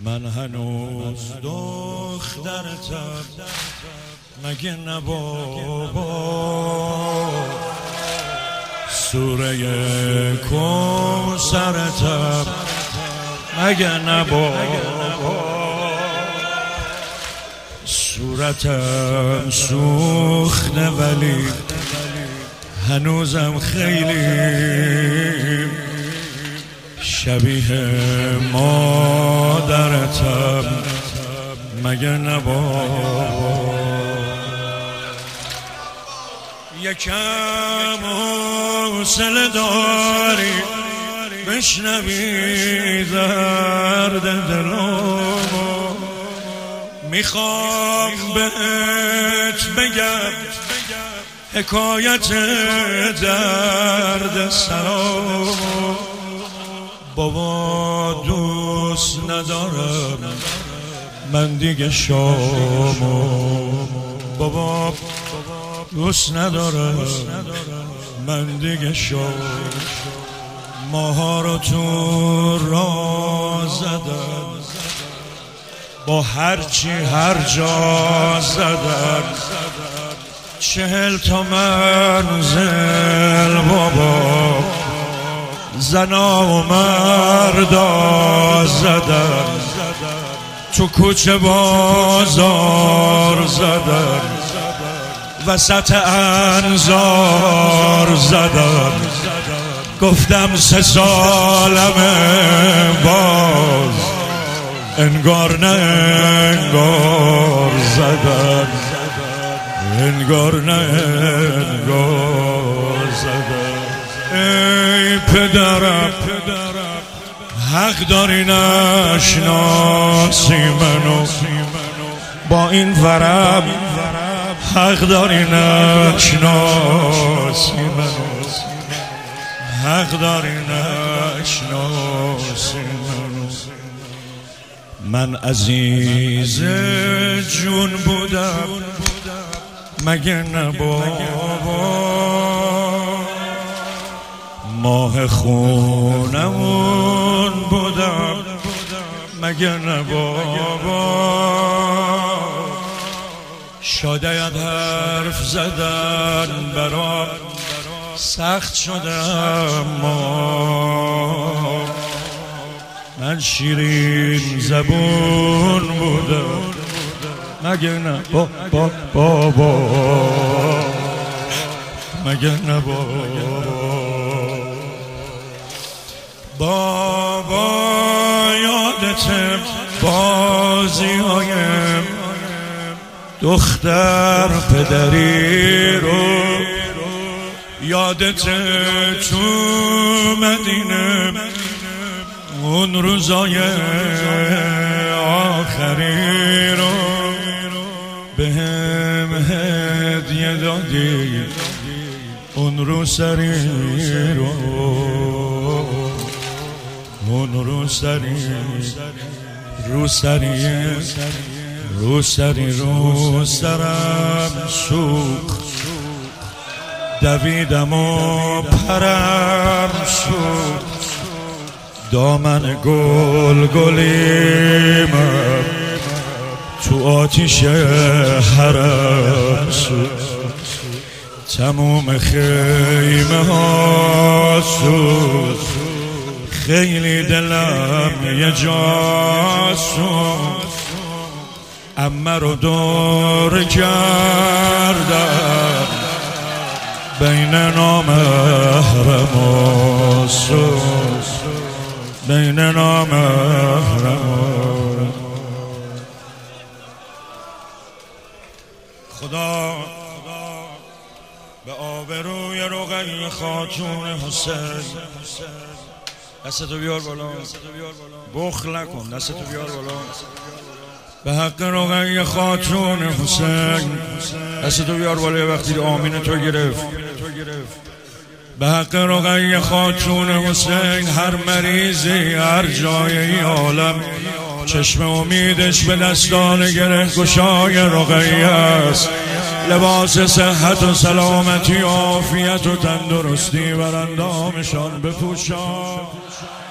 من هنوز دخترتم مگه نه بابا، سوره کوثرتم مگه نه بابا، صورتم سوخته ولی هنوزم خیلی شبیه مادرتم مگه نه بابا. یکم حوصله داری بشنوی درد دلمو، میخوام بهت بگم حکایت درد سرامو. بابا دوست ندارم من دیگه شامو، بابا دوست ندارم من دیگه شام. ماها رو تو راه زدم، با هرچی هر جا زدم، 40 تا منزل بابا زنا و مردا زدم، تو کوچه بازار زدم، وسط انظار زدم، گفتم 3 سالمه باز انگار نه انگار زدم، انگار نه انگار زدم. ای پدرم حق داری نشناسی منو، با این ورم حق داری نشناسی منو، حق داری نشناسی منو. من عزیز جون بودم مگه نه بابا، ماه خونمون بودم مگه نه بابا. شاید حرف زدن برام سخت شده، اما من شیرین زبون بودم مگه نه بابا، مگه نه بابا. یادت بازی هایم دختر پدری رو، یادت تو مدینه اون روزای آخری رو، بهم هدیه دادی اون روسری رو، اون روسری روسرم سوخت، دویدم و پرم شد، دامن گلیمم تو آتیش حرم شد، تموم خیمه ها سوز، خیلی دلم یه جا سوز، عمه رو دور کردم بین نامحرم و سوز، بین نامحرم. خدا به آبروی رقیه خاتون حسین، دستتو بیار بالا، بخل نکن، دستتو بیار بالا. به حق رقیه خاتون حسین، دستتو بیار بالا. وقتی آمین تو گرفت، به حق رقیه خاتون حسین، هر مریضی هر جای عالم چشم امیدش به دستان گره گشای رقیه است. لباس صحت و سلامتی و عافیت و تندرستی بر اندامشان بپوشان.